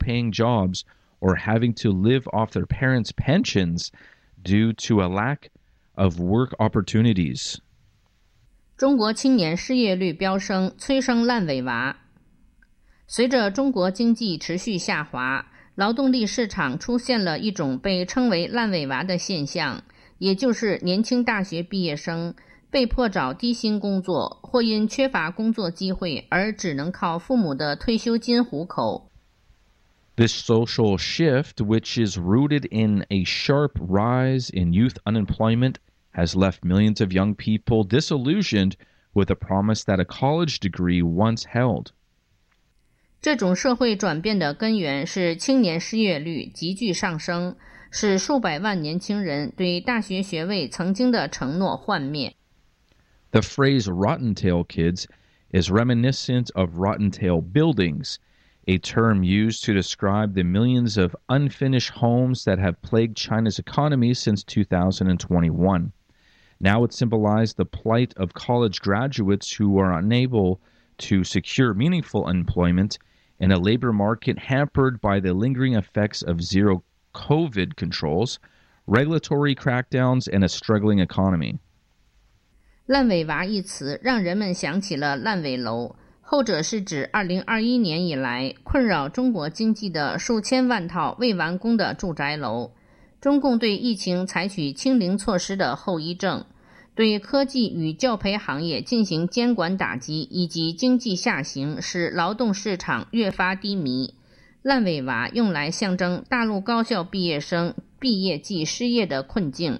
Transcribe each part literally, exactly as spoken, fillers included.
low-paying jobs or having to live off their parents' pensions due to a lack of work opportunities. 中国青年失业率飙升，催生烂尾娃。随着中国经济持续下滑，劳动力市场出现了一种被称为烂尾娃的现象，也就是年轻大学毕业生被迫找低薪工作，或因缺乏工作机会而只能靠父母的退休金糊口。 This social shift, which is rooted in a sharp rise in youth unemployment, has left millions of young people disillusioned with the promise that a college degree once held. 这种社会转变的根源是青年失业率急剧上升，使数百万年轻人对大学学位曾经的承诺幻灭。 The phrase rotten tail kids is reminiscent of rotten tail buildings, a term used to describe the millions of unfinished homes that have plagued China's economy since two thousand twenty-one. Now it symbolized the plight of college graduates who are unable to secure meaningful employment in a labor market hampered by the lingering effects of zero COVID controls, regulatory crackdowns, and a struggling economy. 烂尾娃一词让人们想起了烂尾楼，后者是指二零二一年以来困扰中国经济的数千万套未完工的住宅楼。中共对疫情采取清零措施的后遗症，对科技与教培行业进行监管打击，以及经济下行使劳动市场越发低迷。烂尾娃用来象征大陆高校毕业生毕业即失业的困境。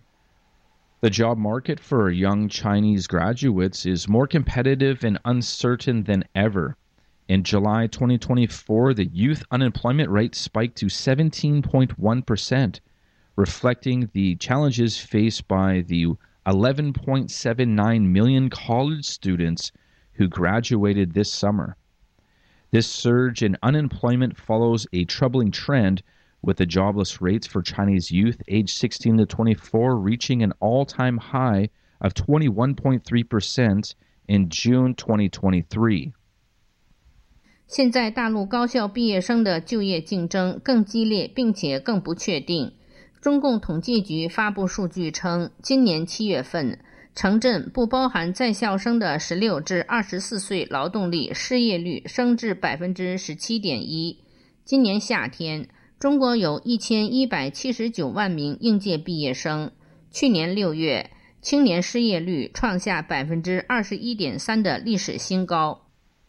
The job market for young Chinese graduates is more competitive and uncertain than ever. In July twenty twenty-four, the youth unemployment rate spiked to seventeen point one percent, reflecting the challenges faced by the eleven point seven nine million college students who graduated this summer. This surge in unemployment follows a troubling trend, with the jobless rates for Chinese youth aged sixteen to twenty-four reaching an all-time high of twenty-one point three percent in June twenty twenty-three. 现在大陆高校毕业生的就业竞争更激烈，并且更不确定。中共统计局发布数据称，今年七月份，城镇不包含在校生的十六至二十四岁劳动力失业率升至 百分之十七点一。今年夏天，中国有一千一百七十九万名应届毕业生。去年六月，青年失业率创下 百分之二十一点三 的历史新高。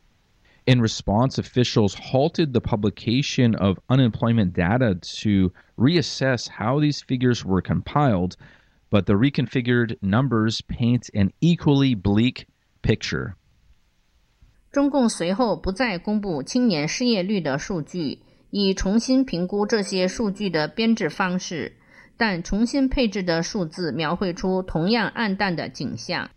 In response, officials halted the publication of unemployment data to reassess how these figures were compiled, but the reconfigured numbers paint an equally bleak picture. 中共随后不再公布青年失业率的数据，以重新评估这些数据的编制方式，但重新配置的数字描绘出同样暗淡的景象。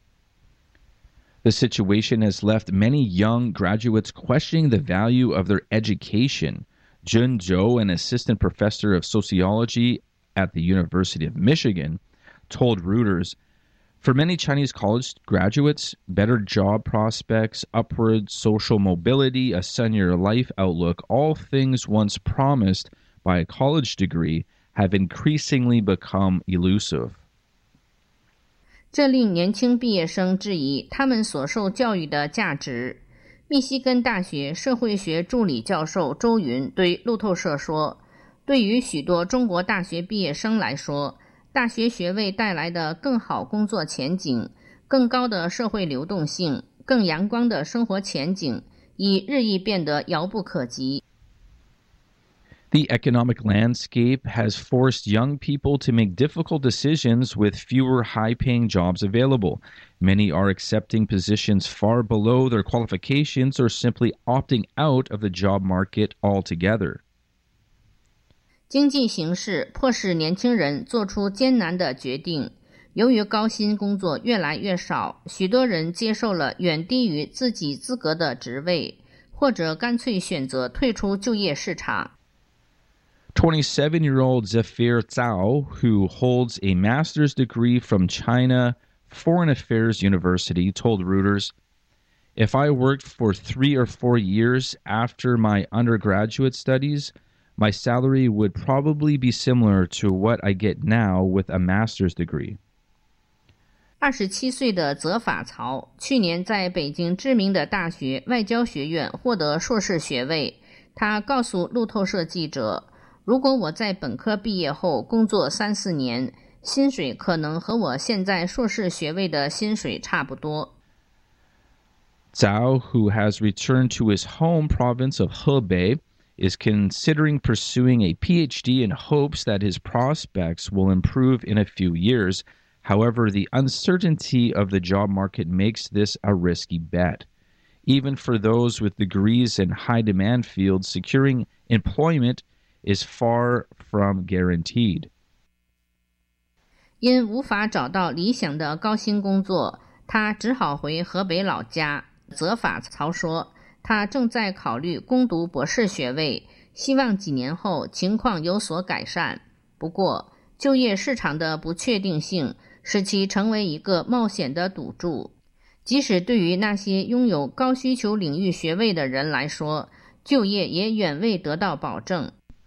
The situation has left many young graduates questioning the value of their education. Jun Zhou, an assistant professor of sociology at the University of Michigan, told Reuters, for many Chinese college graduates, better job prospects, upward social mobility, a sunnier life outlook, all things once promised by a college degree, have increasingly become elusive. 这令年轻毕业生质疑他们所受教育的价值。密西根大学社会学助理教授周云对路透社说，对于许多中国大学毕业生来说，大学学位带来的更好工作前景、更高的社会流动性、更阳光的生活前景，已日益变得遥不可及。 The economic landscape has forced young people to make difficult decisions with fewer high-paying jobs available. Many are accepting positions far below their qualifications or simply opting out of the job market altogether. 经济形势迫使年轻人做出艰难的决定。由于高薪工作越来越少，许多人接受了远低于自己资格的职位，或者干脆选择退出就业市场。 twenty-seven-year-old Zafir Zhao, who holds a master's degree from China Foreign Affairs University, told Reuters, If I worked for three or four years after my undergraduate studies, my salary would probably be similar to what I get now with a master's degree. 二十七岁的泽法曹去年在北京知名的大学外交学院获得硕士学位。他告诉路透社记者，如果我在本科毕业后工作三四年，薪水可能和我现在硕士学位的薪水差不多。 Zhao, who has returned to his home province of Hebei, is considering pursuing a P H D in hopes that his prospects will improve in a few years. However, the uncertainty of the job market makes this a risky bet. Even for those with degrees in high-demand fields, securing employment is far from guaranteed. 因无法找到理想的高薪工作，他只好回河北老家。泽法曹说，他正在考虑攻读博士学位，希望几年后情况有所改善。不过，就业市场的不确定性使其成为一个冒险的赌注。即使对于那些拥有高需求领域学位的人来说，就业也远未得到保证。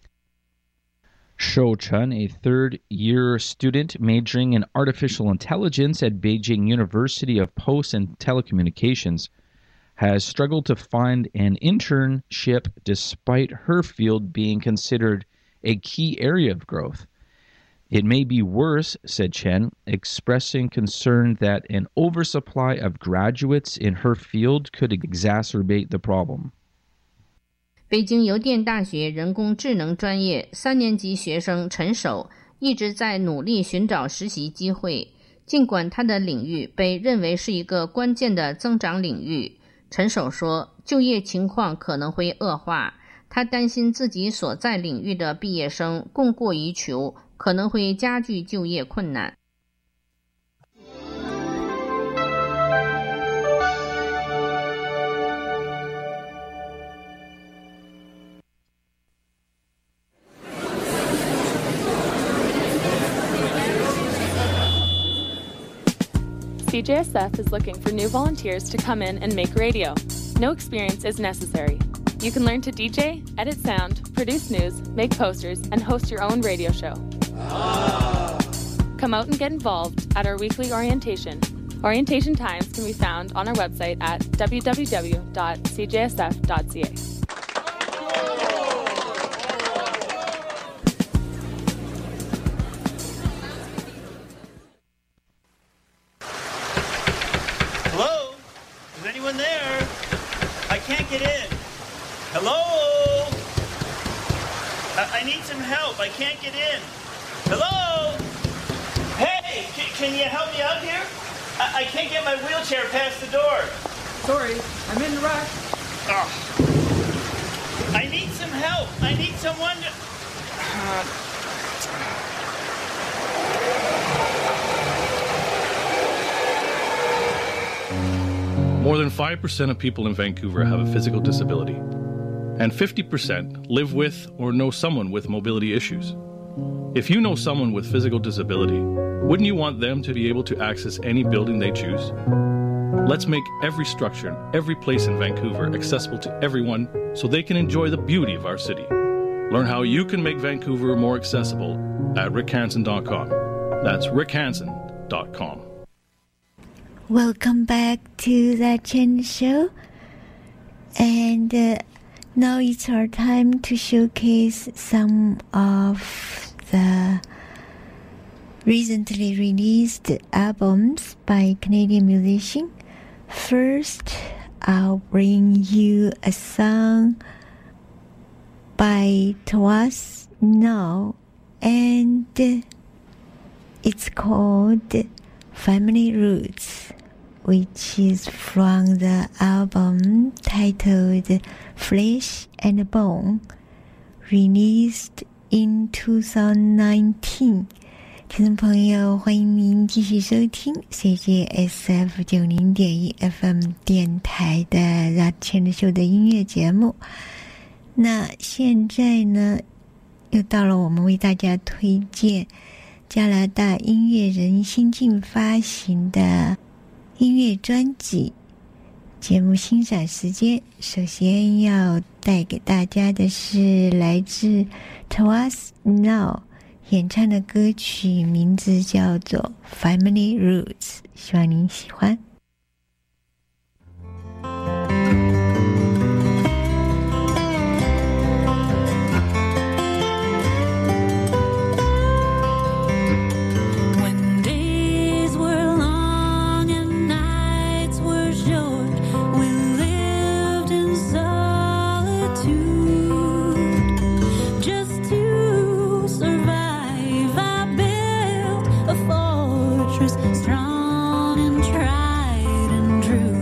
Shou Chen, a third-year student majoring in artificial intelligence at Beijing University of Post and Telecommunications, has struggled to find an internship despite her field being considered a key area of growth. It may be worse, said Chen, expressing concern that an oversupply of graduates in her field could exacerbate the problem. 北京邮电大学人工智能专业三年级学生陈守一直在努力寻找实习机会，尽管他的领域被认为是一个关键的增长领域。陈守说，就业情况可能会恶化，他担心自己所在领域的毕业生供过于求，可能会加剧就业困难。 C J S F is looking for new volunteers to come in and make radio. No experience is necessary. You can learn to D J, edit sound, produce news, make posters, and host your own radio show. Ah. Come out and get involved at our weekly orientation. Orientation times can be found on our website at w w w dot c j s f dot c a. Hello? I, I need some help. I can't get in. Hello? Hey, can, can you help me out here? I, I can't get my wheelchair past the door. Sorry, I'm in the rush. Oh. I need some help. I need someone to... Uh... More than five percent of people in Vancouver have a physical disability, and fifty percent live with or know someone with mobility issues. If you know someone with physical disability, wouldn't you want them to be able to access any building they choose? Let's make every structure, every place in Vancouver accessible to everyone so they can enjoy the beauty of our city. Learn how you can make Vancouver more accessible at rick hansen dot com. That's rick hansen dot com. Welcome back to the Chen Show. And uh, now it's our time to showcase some of the recently released albums by Canadian musicians. First, I'll bring you a song by Toas Now, and it's called Family Roots, which is from the album titled Flesh and Bone, released in twenty nineteen. 听众朋友，欢迎您继续收听 C J S F 九零点一 F M 电台的《拉牵的秀》的音乐节目。那现在呢，又到了我们为大家推荐加拿大音乐人新近发行的音乐专辑， 节目欣赏时间，首先要带给大家的是来自 Twas Now 演唱的歌曲，名字叫做 Family Roots， 希望您喜欢。 Strong and tried and true.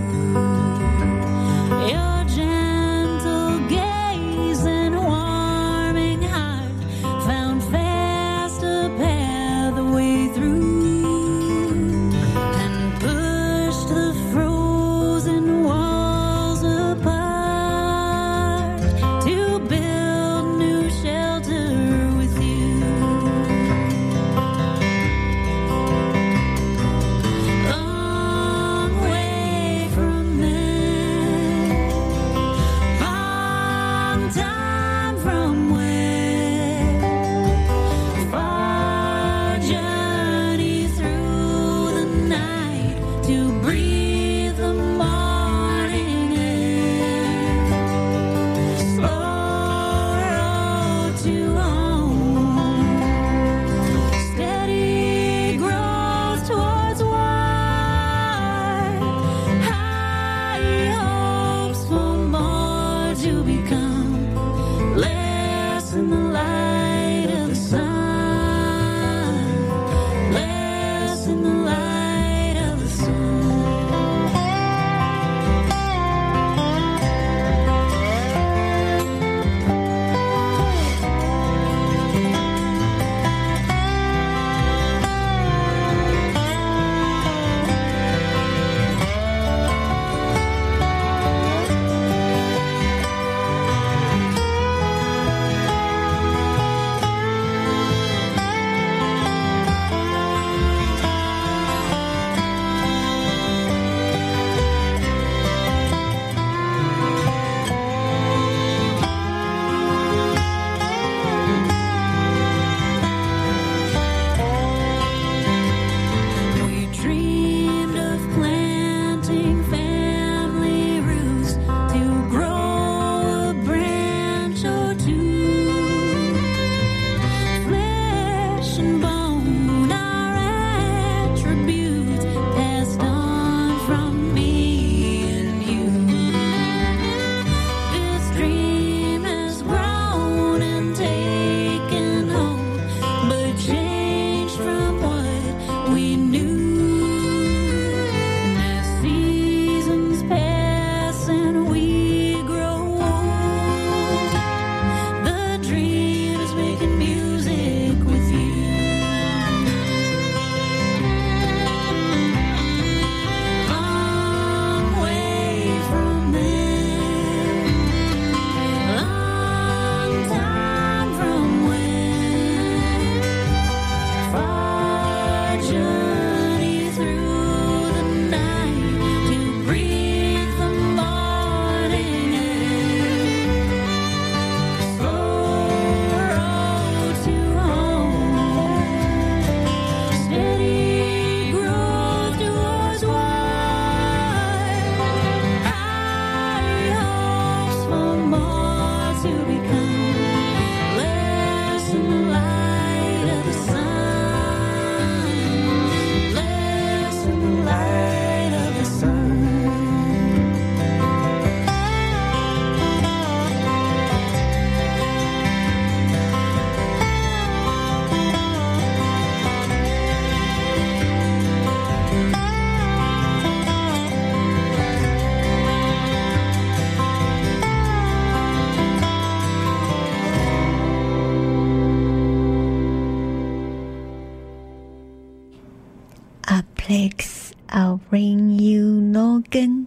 Plex, I'll bring you Noggin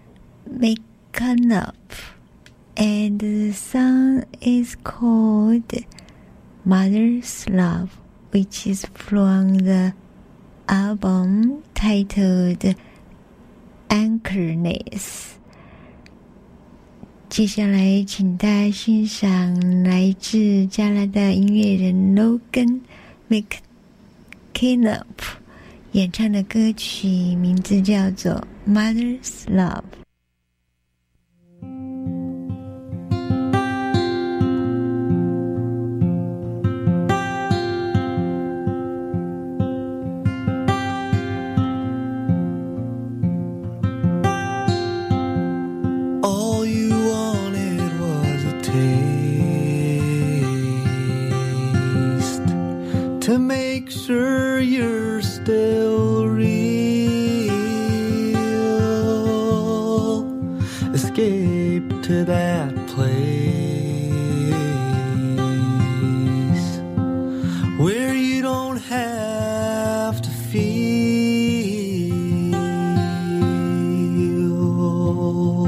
Makanov, and the song is called Mother's Love, which is from the album titled Anchorness. 接下来请大家欣赏来自加拿大音乐人 Logan McKenna 演唱的歌曲，名字叫做 Mother's Love。 To make sure you're still real, escape to that place where you don't have to feel.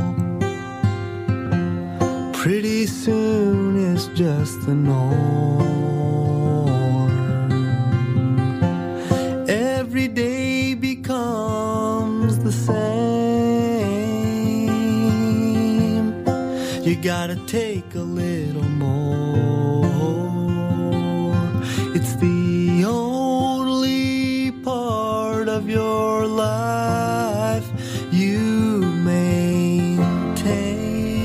Pretty soon it's just the norm. Every day becomes the same. You gotta take a little more. It's the only part of your life you maintain.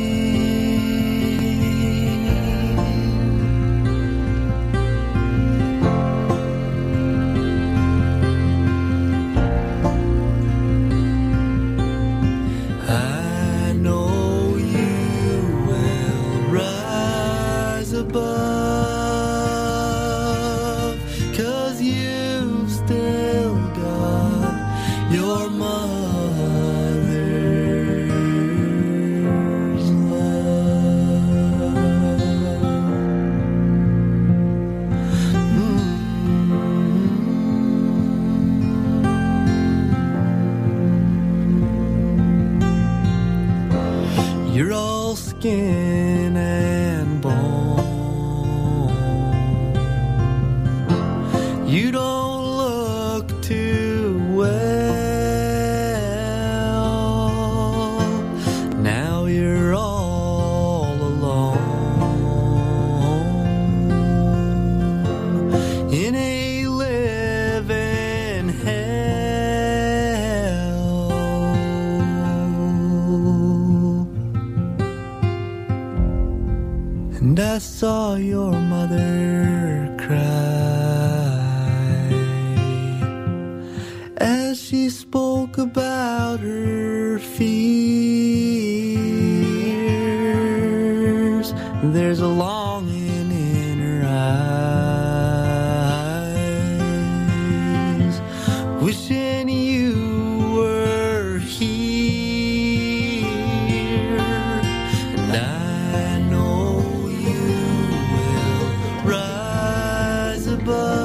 Above, 'cause you've still got your mother's love. Mm-hmm. You're all skin and bone. You don't look too well. Now you're all alone in a living hell. And I saw your mother cry as she spoke about her fears. There's a longing in her eyes, wishing you were here. And I know you will rise above.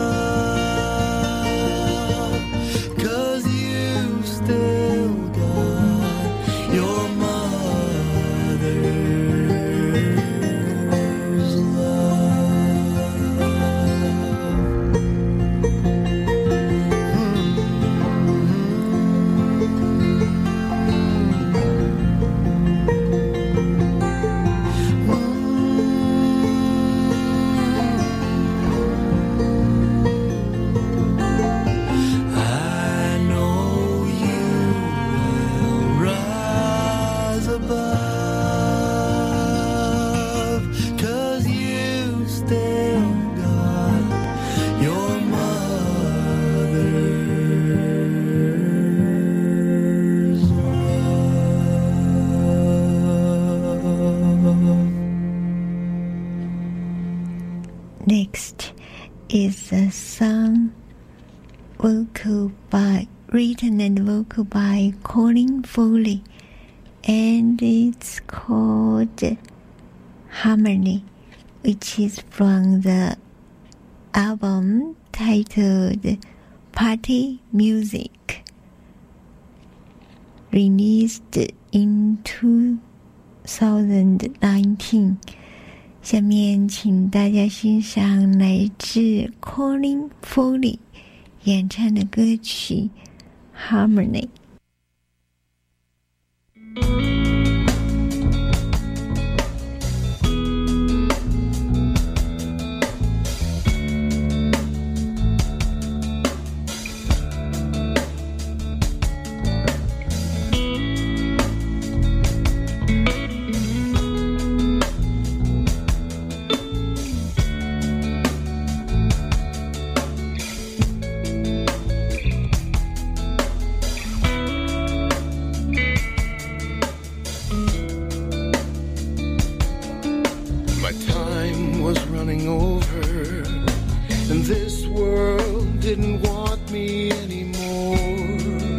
Next is a song vocal by written and vocal by Colin Foley, and it's called Harmony, which is from the album titled Party Music, released in two thousand nineteen. 下面请大家欣赏来自 Colin Foley 演唱的歌曲 Harmony。 didn't want me anymore.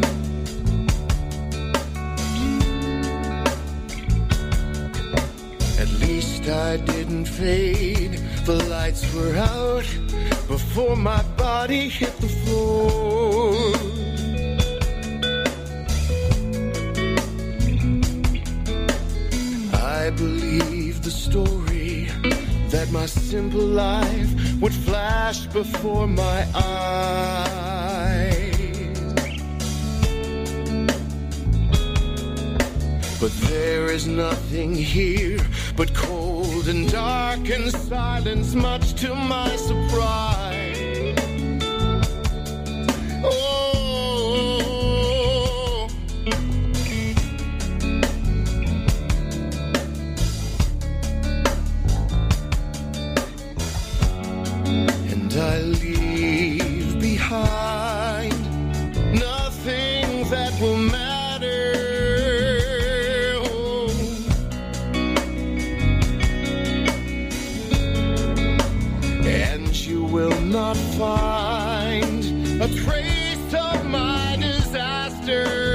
At least I didn't fade. The lights were out before my body hit the floor. I believed the story that my simple life would flash before my eyes. But there is nothing here but cold and dark and silence, much to my surprise. Oh, I leave behind nothing that will matter. Oh. And you will not find a trace of my disaster.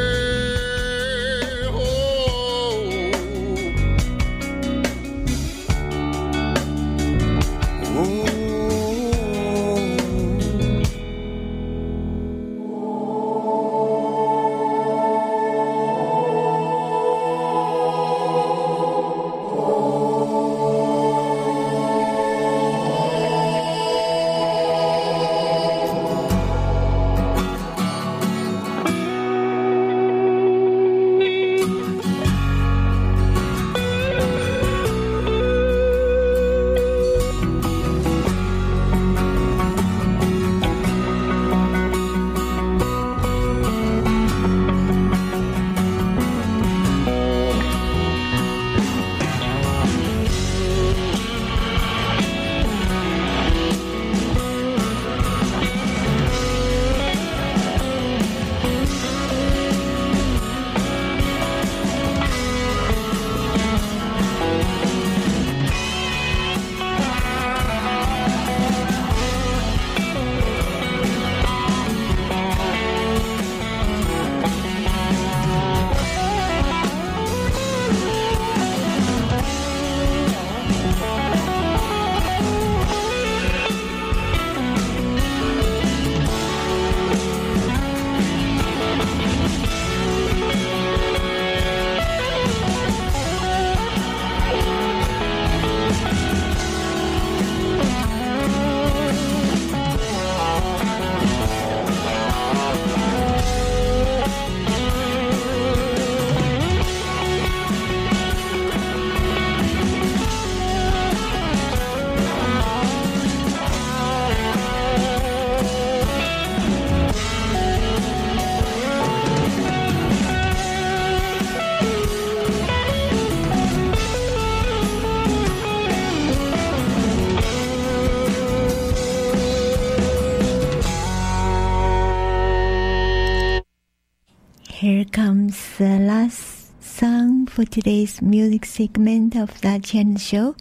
Here comes the last song for today's music segment of the Qian Show,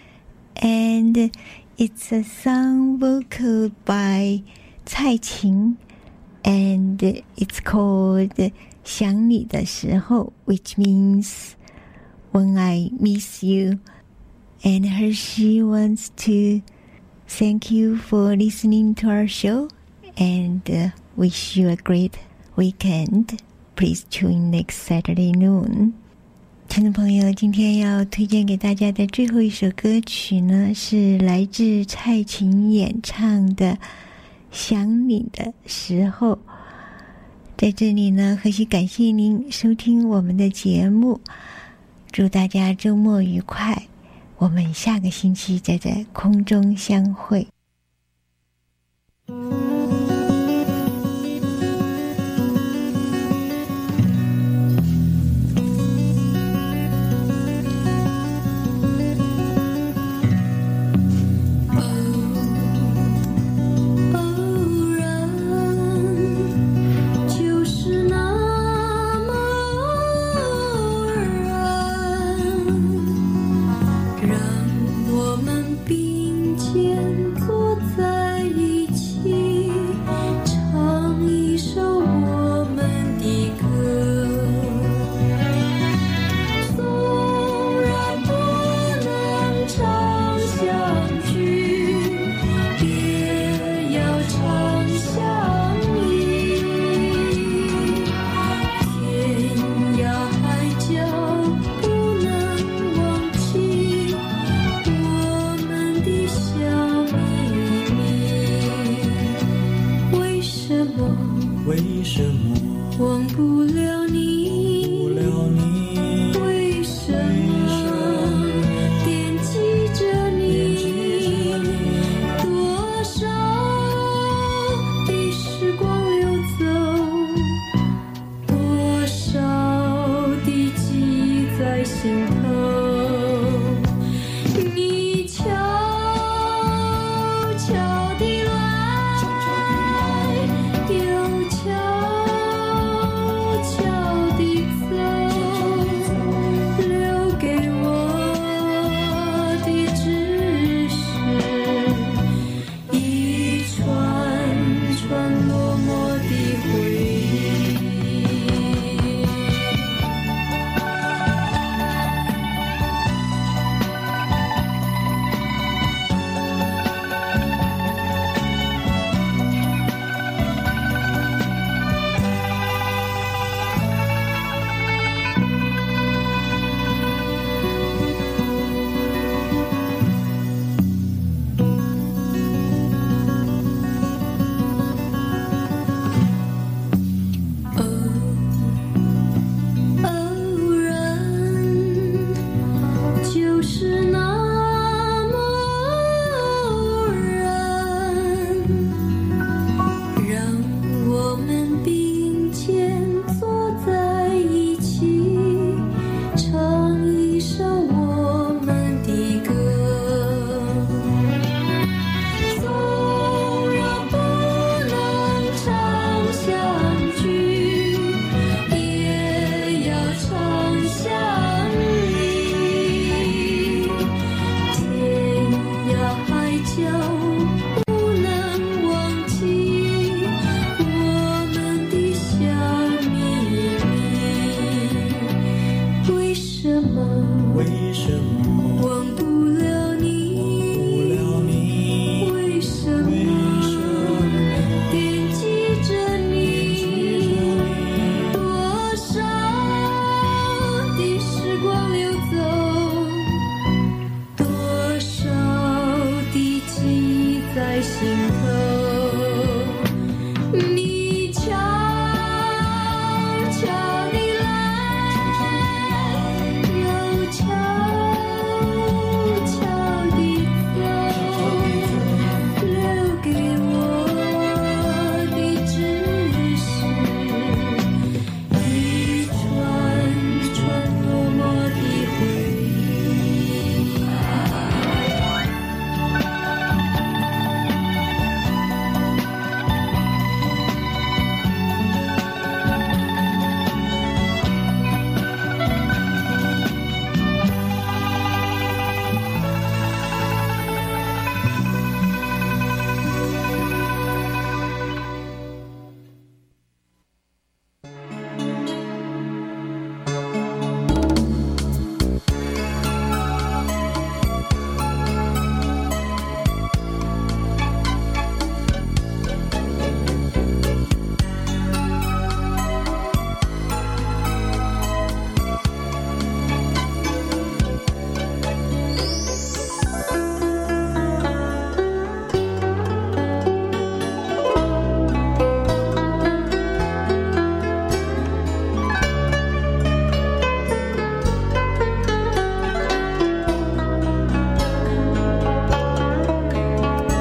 and it's a song vocaled by Cai Qing, and it's called 想你的时候, which means when I miss you. And Hershey wants to thank you for listening to our show and uh, wish you a great weekend. Please tune next Saturday noon. 听众朋友，今天要推荐给大家的最后一首歌曲呢，是来自蔡琴演唱的《想你的时候》。在这里呢，何许感谢您收听我们的节目，祝大家周末愉快，我们下个星期再在空中相会。